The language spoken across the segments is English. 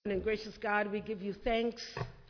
And gracious God, we give you thanks.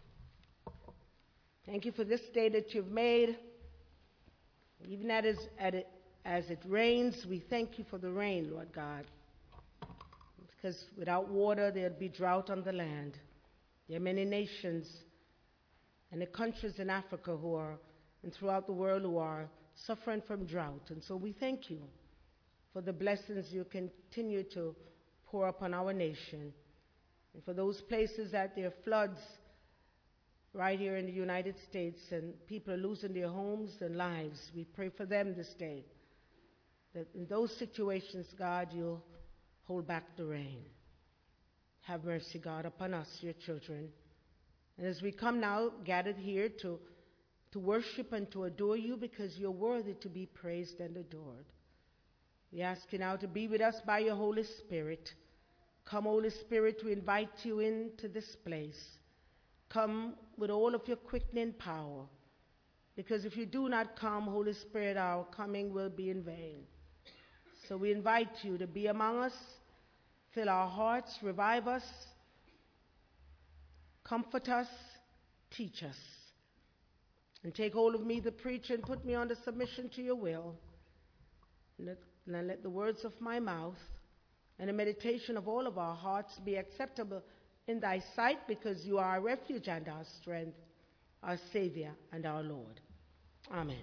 Thank you for this day that you've made. Even as it rains, we thank you for the rain, Lord God. Because without water, there'd be drought on the land. There are many nations and the countries in Africa and throughout the world who are suffering from drought. And so we thank you for the blessings you continue to pour upon our nation. And for those places that there are floods right here in the United States and people are losing their homes and lives, we pray for them this day. That in those situations, God, you'll hold back the rain. Have mercy, God, upon us, your children. And as we come now, gathered here to worship and to adore you because you're worthy to be praised and adored. We ask you now to be with us by your Holy Spirit. Come, Holy Spirit, we invite you into this place. Come with all of your quickening power. Because if you do not come, Holy Spirit, our coming will be in vain. So we invite you to be among us, fill our hearts, revive us, comfort us, teach us. And take hold of me, the preacher, and put me under submission to your will. And let the words of my mouth and the meditation of all of our hearts be acceptable in thy sight, because you are our refuge and our strength, our Savior and our Lord. Amen.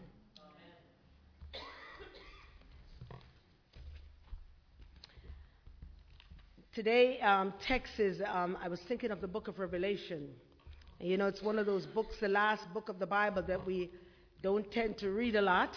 Today, text is, I was thinking of the book of Revelation. And, it's one of those books, the last book of the Bible, that we don't tend to read a lot.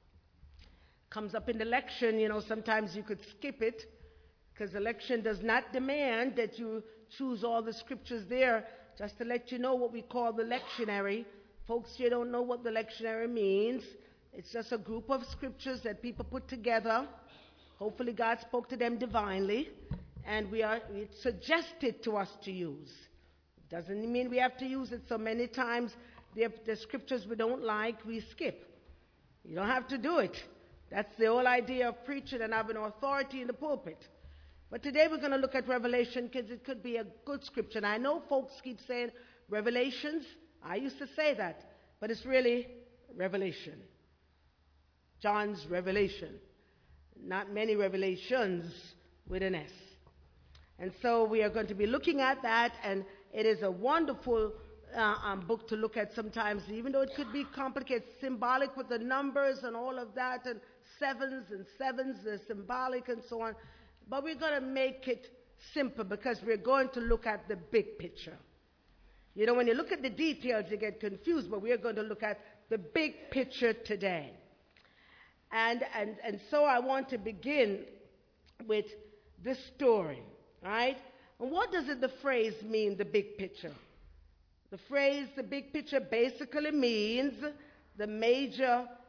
Comes up in the lection, sometimes you could skip it, because the lection does not demand that you choose all the scriptures there. Just to let you know what we call the lectionary. Folks, you don't know what the lectionary means. It's just a group of scriptures that people put together. Hopefully God spoke to them divinely. And it's suggested to us to use. It doesn't mean we have to use it. So many times the scriptures we don't like, we skip. You don't have to do it. That's the whole idea of preaching and having authority in the pulpit. But today we're going to look at Revelation because it could be a good scripture. And I know folks keep saying Revelations. I used to say that. But it's really Revelation. John's Revelation. Not many revelations with an S. And so we are going to be looking at that. And it is a wonderful book to look at sometimes, even though it could be complicated, symbolic with the numbers and all of that, and sevens, the symbolic and so on. But we're going to make it simple because we're going to look at the big picture. When you look at the details, you get confused, but we're going to look at the big picture today. And so I want to begin with this story, right? And what does the phrase mean, the big picture? The phrase, the big picture, basically means the main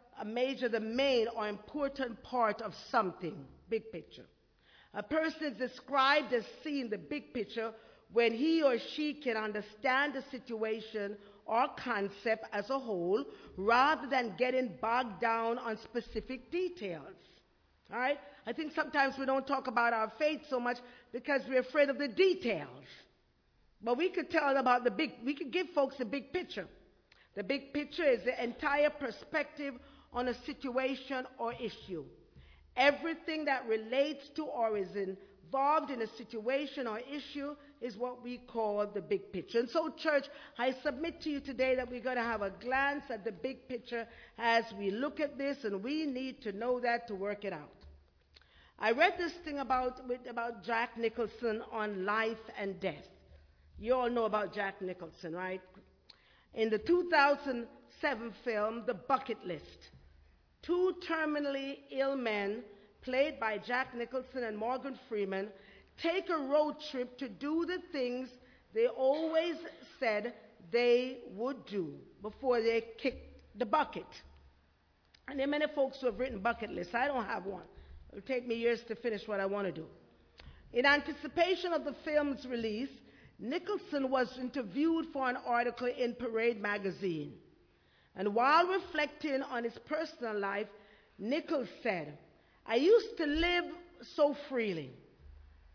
or important part of something, big picture. A person is described as seeing the big picture when he or she can understand the situation or concept as a whole rather than getting bogged down on specific details. All right? I think sometimes we don't talk about our faith so much because we're afraid of the details. But we could tell about we could give folks the big picture. The big picture is the entire perspective on a situation or issue. Everything that relates to or is involved in a situation or issue is what we call the big picture. And so, church, I submit to you today that we're going to have a glance at the big picture as we look at this, and we need to know that to work it out. I read this thing about Jack Nicholson on life and death. You all know about Jack Nicholson, right? In the 2007 film, The Bucket List, two terminally ill men, played by Jack Nicholson and Morgan Freeman, take a road trip to do the things they always said they would do before they kicked the bucket. And there are many folks who have written bucket lists. I don't have one. It'll take me years to finish what I want to do. In anticipation of the film's release, Nicholson was interviewed for an article in Parade magazine. And while reflecting on his personal life, Nichols said, "I used to live so freely.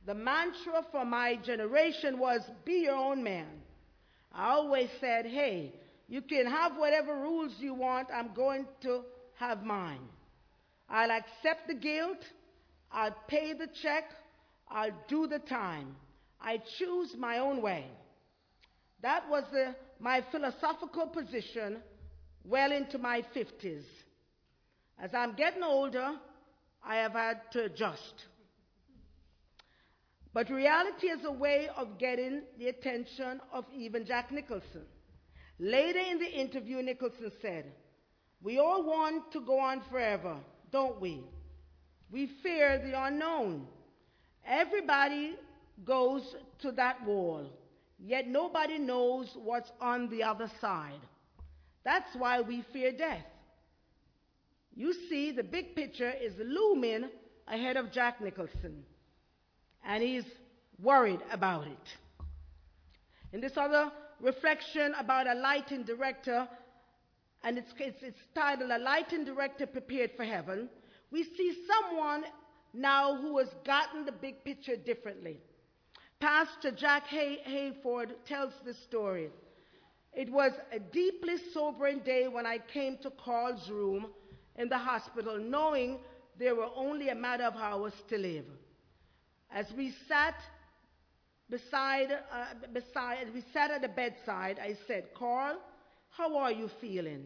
The mantra for my generation was, be your own man. I always said, hey, you can have whatever rules you want. I'm going to have mine. I'll accept the guilt. I'll pay the check. I'll do the time. I choose my own way. That was my philosophical position well into my 50s. As I'm getting older, I have had to adjust. But reality is a way of getting the attention of even Jack Nicholson. Later in the interview, Nicholson said, we all want to go on forever, don't we? We fear the unknown. Everybody goes to that wall, yet nobody knows what's on the other side. That's why we fear death. You see, the big picture is looming ahead of Jack Nicholson, and he's worried about it. In this other reflection about a lighting director, and it's titled A Lighting Director Prepared for Heaven, we see someone now who has gotten the big picture differently. Pastor Jack Hayford tells this story. It was a deeply sobering day when I came to Carl's room in the hospital, knowing there were only a matter of hours to live. As we sat at the bedside, I said, Carl, how are you feeling?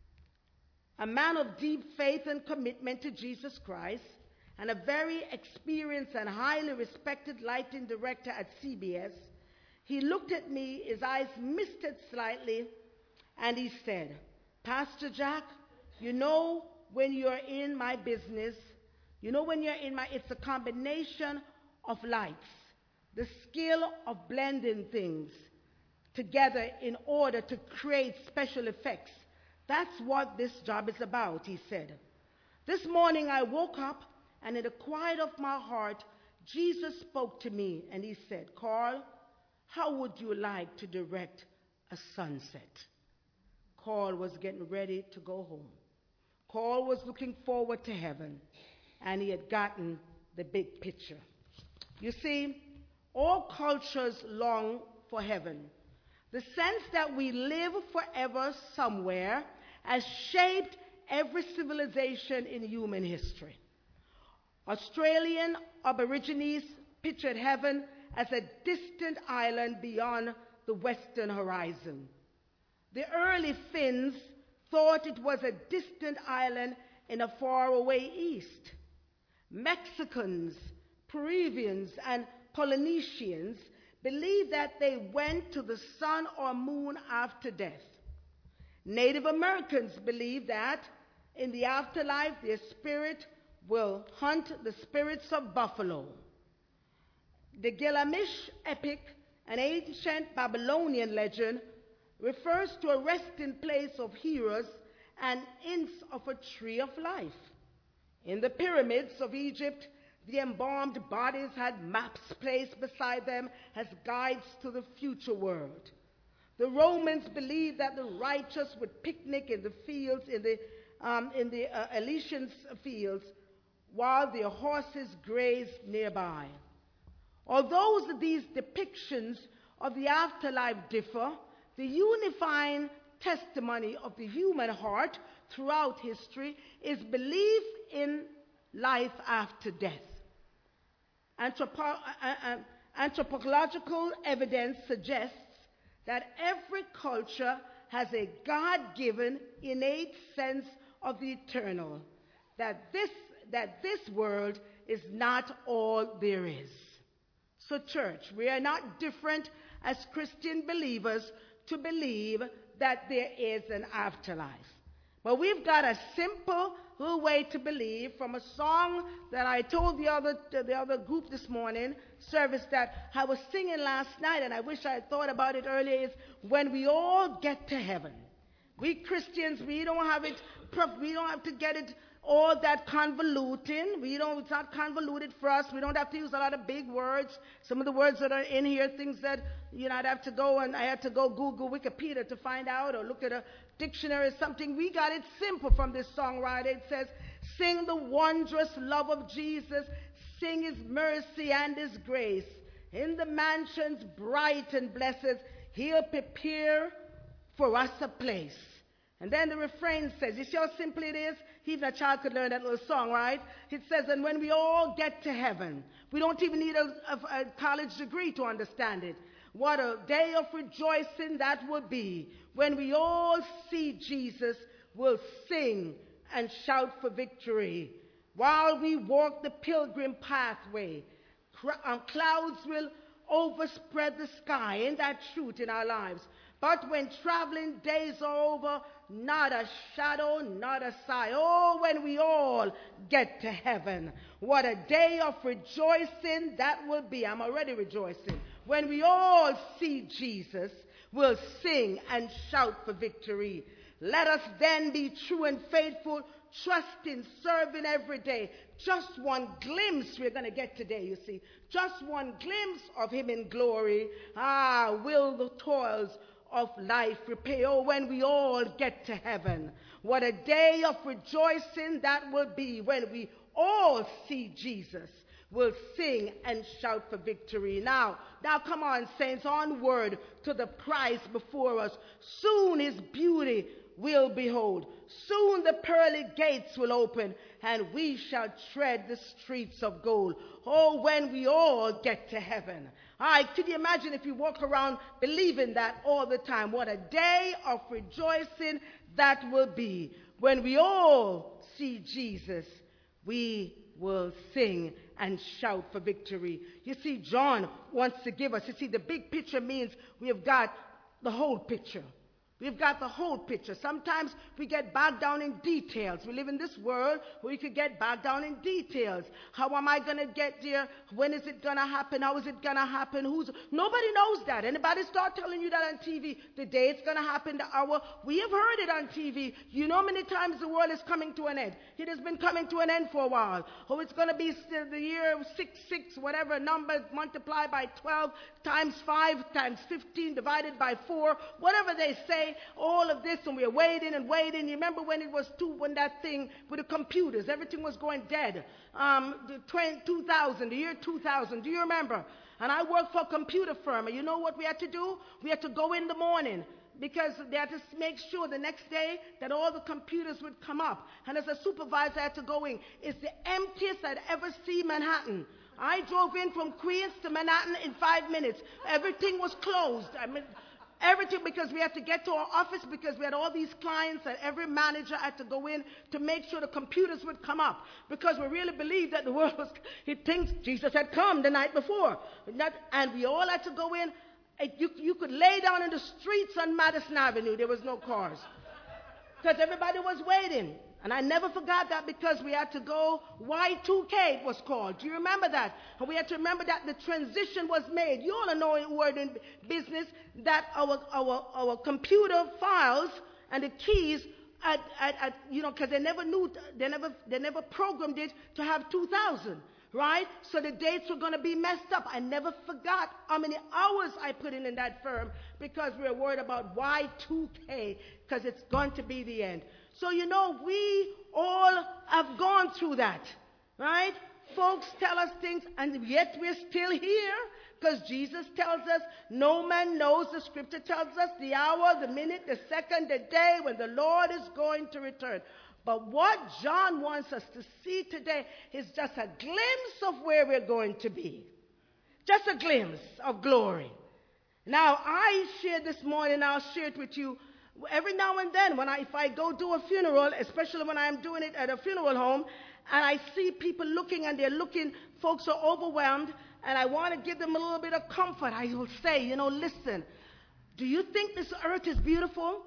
A man of deep faith and commitment to Jesus Christ, and a very experienced and highly respected lighting director at CBS, he looked at me, his eyes misted slightly, and he said, Pastor Jack, you know when you're in my business, it's a combination of lights, the skill of blending things together in order to create special effects. That's what this job is about, he said. This morning I woke up, and in the quiet of my heart, Jesus spoke to me, and he said, Carl, how would you like to direct a sunset? Carl was getting ready to go home. Carl was looking forward to heaven, and he had gotten the big picture. You see, all cultures long for heaven. The sense that we live forever somewhere has shaped every civilization in human history. Australian Aborigines pictured heaven as a distant island beyond the western horizon. The early Finns thought it was a distant island in a faraway east. Mexicans, Peruvians, and Polynesians believed that they went to the sun or moon after death. Native Americans believed that in the afterlife their spirit will hunt the spirits of buffalo. The Gilgamesh epic, an ancient Babylonian legend, refers to a resting place of heroes and hints of a tree of life. In the pyramids of Egypt, the embalmed bodies had maps placed beside them as guides to the future world. The Romans believed that the righteous would picnic in the fields, in the Elysian fields, while their horses grazed nearby. Although these depictions of the afterlife differ, the unifying testimony of the human heart throughout history is belief in life after death. Anthropological evidence suggests that every culture has a God-given innate sense of the eternal, that this world is not all there is. So church, we are not different as Christian believers to believe that there is an afterlife. But we've got a simple little way to believe from a song that I told the other group this morning, service, that I was singing last night, and I wish I had thought about it earlier, is when we all get to heaven. We Christians, we don't have to get it all that convoluting. It's not convoluted for us. We don't have to use a lot of big words. Some of the words that are in here, things that, I had to go Google Wikipedia to find out, or look at a dictionary or something. We got it simple from this songwriter. It says, sing the wondrous love of Jesus, sing his mercy and his grace. In the mansions bright and blessed, he'll prepare for us a place. And then the refrain says, you see how simple it is? Even a child could learn that little song, right? It says, and when we all get to heaven, we don't even need a college degree to understand it. What a day of rejoicing that will be. When we all see Jesus, we'll sing and shout for victory. While we walk the pilgrim pathway, clouds will overspread the sky. Ain't that truth in our lives? But when traveling days are over, not a shadow, not a sigh. Oh, when we all get to heaven, what a day of rejoicing that will be. I'm already rejoicing. When we all see Jesus, we'll sing and shout for victory. Let us then be true and faithful, trusting, serving every day. Just one glimpse we're going to get today, you see. Just one glimpse of him in glory. Will the toils of life repay? Oh, when we all get to heaven, what a day of rejoicing that will be. When we all see Jesus, we'll sing and shout for victory. Now come on, saints, onward to the prize before us. Soon his beauty we'll behold. Soon the pearly gates will open, and we shall tread the streets of gold. Oh, when we all get to heaven. Could you imagine if you walk around believing that all the time? What a day of rejoicing that will be. When we all see Jesus, we will sing and shout for victory. You see, John wants to give us, you see, the big picture means we have got the whole picture. We've got the whole picture. Sometimes we get bogged down in details. We live in this world where we could get bogged down in details. How am I going to get there? When is it going to happen? How is it going to happen? Nobody knows that. Anybody start telling you that on TV? The day it's going to happen, the hour. We have heard it on TV. You know many times the world is coming to an end. It has been coming to an end for a while. Oh, it's going to be the year 666, whatever number, multiplied by 12 times 5 times 15 divided by 4, whatever they say. All of this, and we're waiting and waiting. You remember when it was when that thing with the computers, everything was going dead. The year 2000. Do you remember? And I worked for a computer firm, and you know what we had to do? We had to go in the morning because they had to make sure the next day that all the computers would come up. And as a supervisor, I had to go in. It's the emptiest I'd ever seen Manhattan. I drove in from Queens to Manhattan in 5 minutes. Everything was closed. Everything, because we had to get to our office because we had all these clients, and every manager had to go in to make sure the computers would come up, because we really believed that the world was, he thinks Jesus had come the night before. And we all had to go in. You could lay down in the streets on Madison Avenue. There was no cars because everybody was waiting. And I never forgot that, because we had to go, Y2K it was called. Do you remember that? And we had to remember that the transition was made. You all know in word in business that our computer files and the keys, because they never programmed it to have 2000. Right? So the dates were going to be messed up. I never forgot how many hours I put in that firm, because we were worried about Y2K, because it's going to be the end. So, we all have gone through that, right? Folks tell us things, and yet we're still here, because Jesus tells us, no man knows, the scripture tells us, the hour, the minute, the second, the day when the Lord is going to return. But what John wants us to see today is just a glimpse of where we're going to be. Just a glimpse of glory. Now, I shared this morning, I'll share it with you. Every now and then, if I go do a funeral, especially when I'm doing it at a funeral home, and I see people looking, folks are overwhelmed, and I want to give them a little bit of comfort. I will say, listen, do you think this earth is beautiful?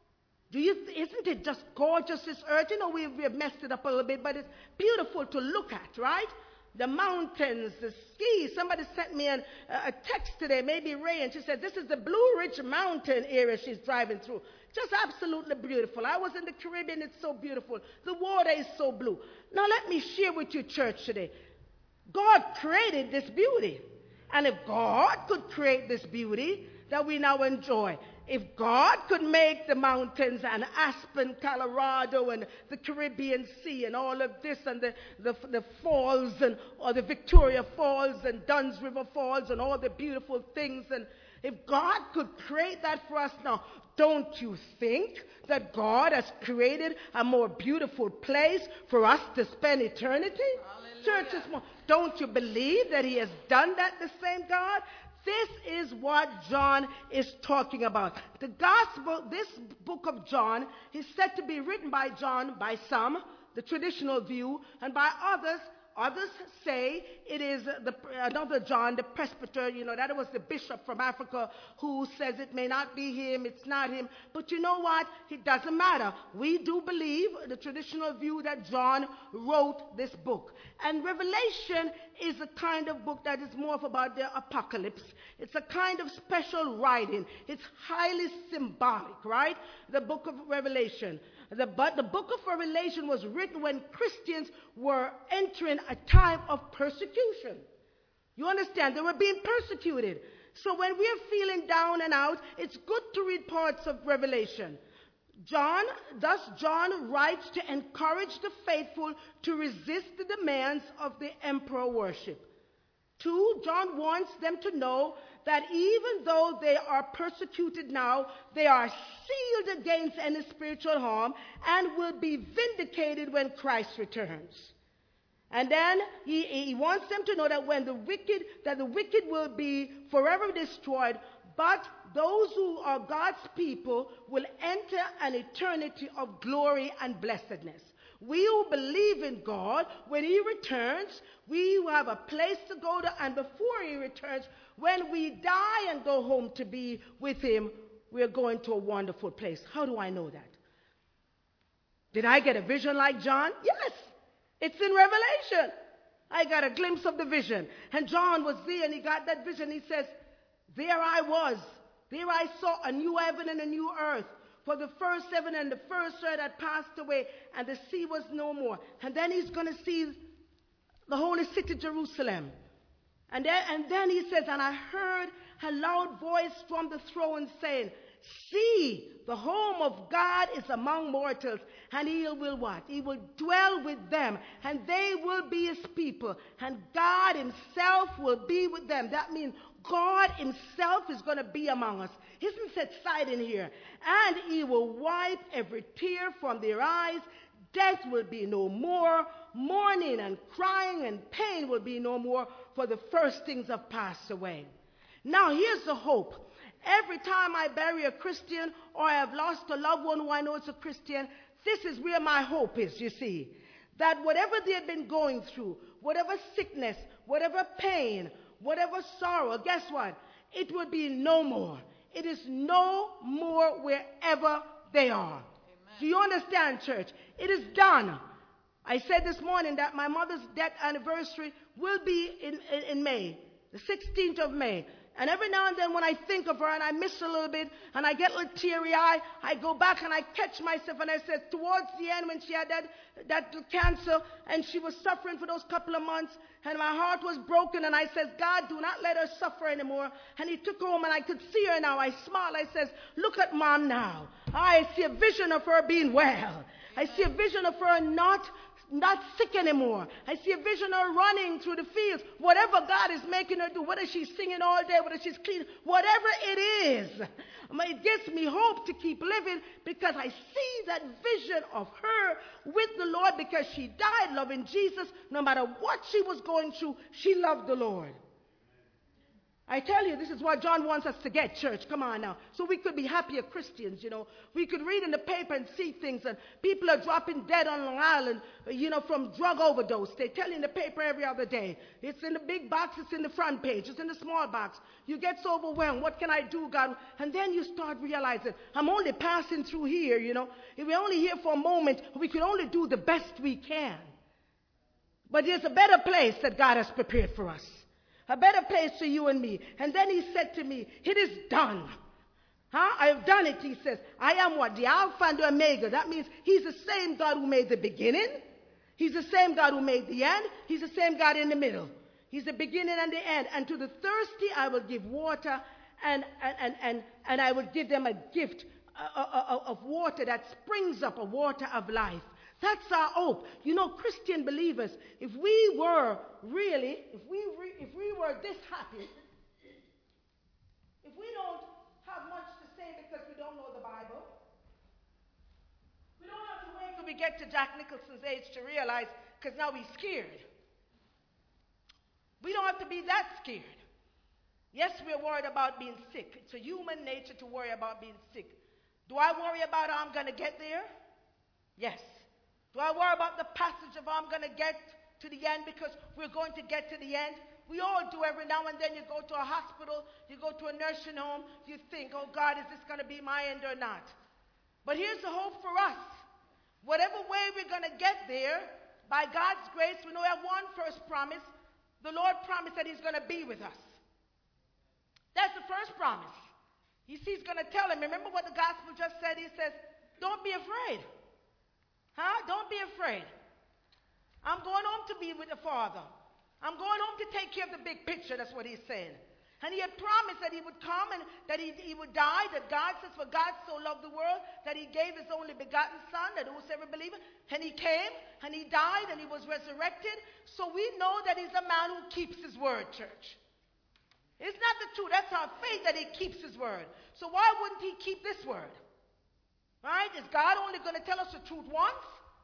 Isn't it just gorgeous, this earth? We've messed it up a little bit, but it's beautiful to look at, right? The mountains, the ski. Somebody sent me a text today, maybe Ray, and she said, this is the Blue Ridge Mountain area she's driving through. Just absolutely beautiful. I was in the Caribbean. It's so beautiful. The water is so blue. Now let me share with you, church, today. God created this beauty. And if God could create this beauty, that we now enjoy. If God could make the mountains and Aspen, Colorado, and the Caribbean Sea and all of this, and the falls, and or the Victoria Falls and Dunn's River Falls and all the beautiful things, and if God could create that for us now, don't you think that God has created a more beautiful place for us to spend eternity? Church, don't you believe that he has done that, the same God? This is what John is talking about. The gospel, this book of John, is said to be written by John, by some, the traditional view, and by others. Others say it is another John, the presbyter, that was the bishop from Africa who says it may not be him, it's not him. But you know what? It doesn't matter. We do believe the traditional view that John wrote this book. And Revelation is a kind of book that is more about the apocalypse. It's a kind of special writing. It's highly symbolic, right? The book of Revelation. But the book of Revelation was written when Christians were entering a time of persecution. You understand? They were being persecuted. So when we're feeling down and out, it's good to read parts of Revelation. John writes to encourage the faithful to resist the demands of the emperor worship. 2, John wants them to know that even though they are persecuted now, they are sealed against any spiritual harm and will be vindicated when Christ returns. And then he wants them to know that when the wicked will be forever destroyed, but those who are God's people will enter an eternity of glory and blessedness. We who believe in God, when he returns, we have a place to go to, and before he returns, when we die and go home to be with him, we're going to a wonderful place. How do I know that? Did I get a vision like John? Yes, it's in Revelation. I got a glimpse of the vision. And John was there and he got that vision. He says, there I was. There I saw a new heaven and a new earth. For the first heaven and the first earth had passed away, and the sea was no more. And then he's going to see the holy city Jerusalem. And then he says, and I heard a loud voice from the throne saying, see, the home of God is among mortals, and he will what? He will dwell with them, and they will be his people, and God himself will be with them. That means God himself is going to be among us. He isn't set aside in here. And he will wipe every tear from their eyes. Death will be no more. Mourning and crying and pain will be no more, for the first things have passed away. Now here's the hope. Every time I bury a Christian or I have lost a loved one who I know is a Christian, this is where my hope is, you see. That whatever they have been going through, whatever sickness, whatever pain, whatever sorrow, guess what? It will be no more. It is no more wherever they are. Amen. Do you understand, church? It is done. I said this morning that my mother's death anniversary will be in May, the 16th of May. And every now and then when I think of her and I miss her a little bit and I get a little teary-eyed, I go back and I catch myself and I said, towards the end when she had that cancer and she was suffering for those couple of months and my heart was broken and I said, God, do not let her suffer anymore. And he took her home and I could see her now. I smiled. I said, look at Mom now. I see a vision of her being well. I see a vision of her not sick anymore. I see a vision of her running through the fields. Whatever God is making her do, whether she's singing all day, whether she's cleaning, whatever it is, it gives me hope to keep living because I see that vision of her with the Lord because she died loving Jesus. No matter what she was going through, she loved the Lord. I tell you, this is what John wants us to get, church. Come on now. So we could be happier Christians, We could read in the paper and see things, and people are dropping dead on Long Island, from drug overdose. They tell you in the paper every other day. It's in the big box, it's in the front page, it's in the small box. You get so overwhelmed. What can I do, God? And then you start realizing, I'm only passing through here, If we're only here for a moment, we can only do the best we can. But there's a better place that God has prepared for us. A better place for you and me. And then he said to me, it is done. I have done it, he says. I am what? The Alpha and the Omega. That means he's the same God who made the beginning. He's the same God who made the end. He's the same God in the middle. He's the beginning and the end. And to the thirsty I will give water and I would give them a gift of water that springs up, a water of life. That's our hope. You know, Christian believers, if we were really, if we were this happy, if we don't have much to say because we don't know the Bible, we don't have to wait till we get to Jack Nicholson's age to realize, because now we're scared. We don't have to be that scared. Yes, we're worried about being sick. It's a human nature to worry about being sick. Do I worry about how I'm going to get there? Yes. Do I worry about the passage of how I'm going to get to the end because we're going to get to the end? We all do. Every now and then you go to a hospital, you go to a nursing home, you think, oh God, is this going to be my end or not? But here's the hope for us. Whatever way we're going to get there, by God's grace, we know we have one first promise. The Lord promised that he's going to be with us. That's the first promise. He's going to tell him. Remember what the gospel just said? He says, don't be afraid. Don't be afraid. I'm going home to be with the Father. I'm going home to take care of the big picture. That's what he's saying. And he had promised that he would come and that he would die. That God says, for God so loved the world that he gave his only begotten Son, that whosoever believeth. And he came and he died and he was resurrected. So we know that he's a man who keeps his word, church. It's not the truth. That's our faith that he keeps his word. So why wouldn't he keep this word? Right? Is God only going to tell us the truth once?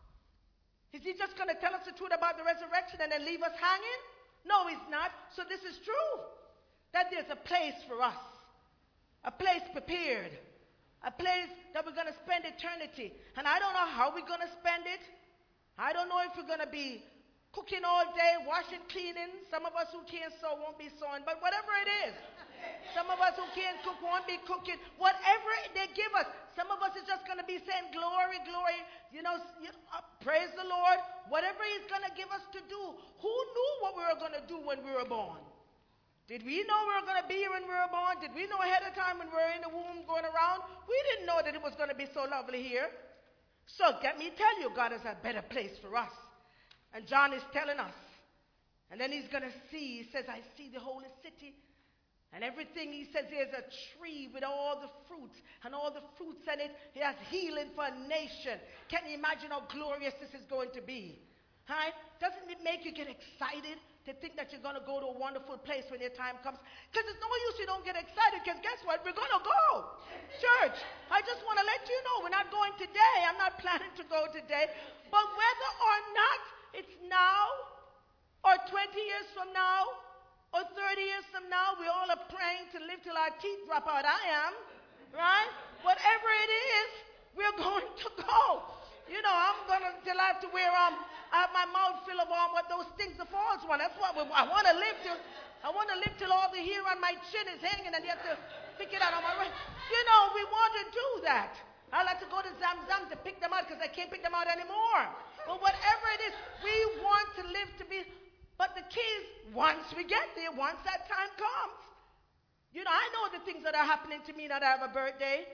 Is he just going to tell us the truth about the resurrection and then leave us hanging? No, he's not. So this is true. That there's a place for us. A place prepared. A place that we're going to spend eternity. And I don't know how we're going to spend it. I don't know if we're going to be cooking all day, washing, cleaning. Some of us who can't sew won't be sewing, but whatever it is. Some of us who can't cook won't be cooking. Whatever they give us. Some of us is just going to be saying, glory, glory. Praise the Lord. Whatever he's going to give us to do. Who knew what we were going to do when we were born? Did we know we were going to be here when we were born? Did we know ahead of time when we were in the womb going around? We didn't know that it was going to be so lovely here. So let me tell you, God has a better place for us. And John is telling us. And then he's going to see. He says, I see the holy city. And everything, he says, there's a tree with all the fruits. And all the fruits in it. It has healing for a nation. Can you imagine how glorious this is going to be? Right? Doesn't it make you get excited to think that you're going to go to a wonderful place when your time comes? Because it's no use you don't get excited. Because guess what? We're going to go. Church, I just want to let you know we're not going today. I'm not planning to go today. But whether or not it's now, or 20 years from now, or 30 years from now, we all are praying to live till our teeth drop out. I am, right? Whatever it is, we're going to go. I'm going to, till I have to wear, I have my mouth full of what those things, the false one. That's what I want to live till. I want to live till all the hair on my chin is hanging and you have to pick it out on my right. We want to do that. I like to go to Zamzam to pick them out because I can't pick them out anymore. But whatever it is, we want to live to be. But the key is, once we get there, once that time comes. I know the things that are happening to me now that I have a birthday.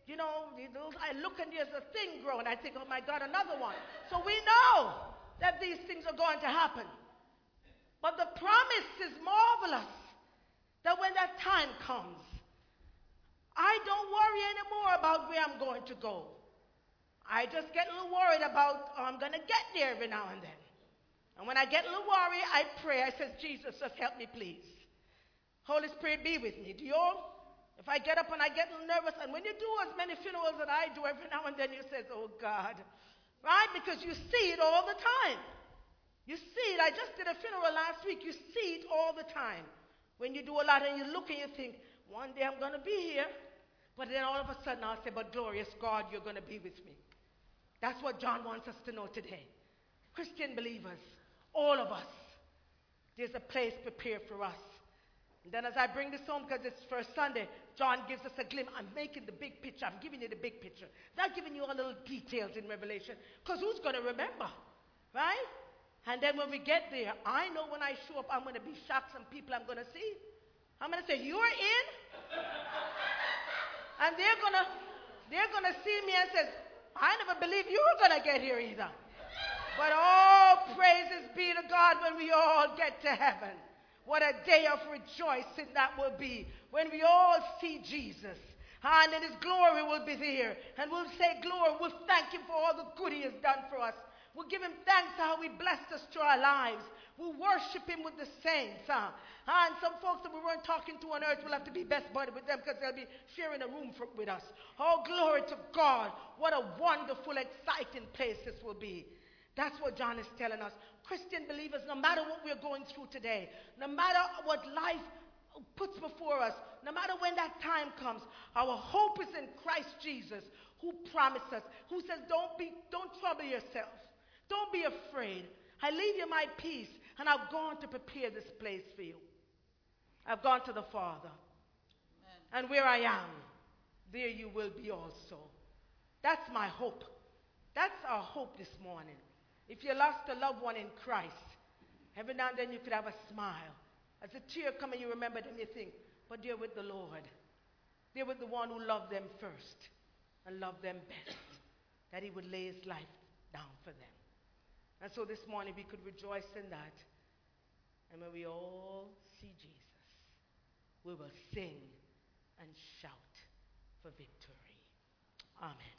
I look and there's a thing growing. I think, oh my God, another one. So we know that these things are going to happen. But the promise is marvelous. That when that time comes, I don't worry anymore about where I'm going to go. I just get a little worried about how I'm going to get there every now and then. And when I get a little worried, I pray. I say, Jesus, just help me, please. Holy Spirit, be with me. Do you all? If I get up and I get a little nervous, and when you do as many funerals that I do, every now and then you say, oh, God. Right? Because you see it all the time. You see it. I just did a funeral last week. You see it all the time. When you do a lot and you look and you think, one day I'm going to be here. But then all of a sudden I'll say, but glorious God, you're going to be with me. That's what John wants us to know today. Christian believers, all of us, there's a place prepared for us. And then as I bring this home, because it's first Sunday, John gives us a glimpse. I'm making the big picture. I'm giving you the big picture. Not giving you all little details in Revelation. Because who's going to remember? Right? And then when we get there, I know when I show up, I'm going to be shocked some people I'm going to see. I'm going to say, you're in? And they're gonna see me and says, I never believed you were gonna get here either. But all praises be to God when we all get to heaven. What a day of rejoicing that will be when we all see Jesus. And in his glory will be there. And we'll say, glory, we'll thank him for all the good he has done for us. We'll give him thanks for how he blessed us through our lives. We'll worship him with the saints. And some folks that we weren't talking to on earth will have to be best buddy with them because they'll be sharing a room with us. Oh, glory to God. What a wonderful, exciting place this will be. That's what John is telling us. Christian believers, no matter what we're going through today, no matter what life puts before us, no matter when that time comes, our hope is in Christ Jesus, who promised us, who says, don't trouble yourself. Don't be afraid. I leave you my peace, and I've gone to prepare this place for you. I've gone to the Father. Amen. And where I am, there you will be also. That's my hope. That's our hope this morning. If you lost a loved one in Christ, every now and then you could have a smile. As a tear comes and you remember them, you think, but they're with the Lord. They're with the one who loved them first and loved them best, that he would lay his life down for them. And so this morning we could rejoice in that. And when we all see Jesus, we will sing and shout for victory. Amen.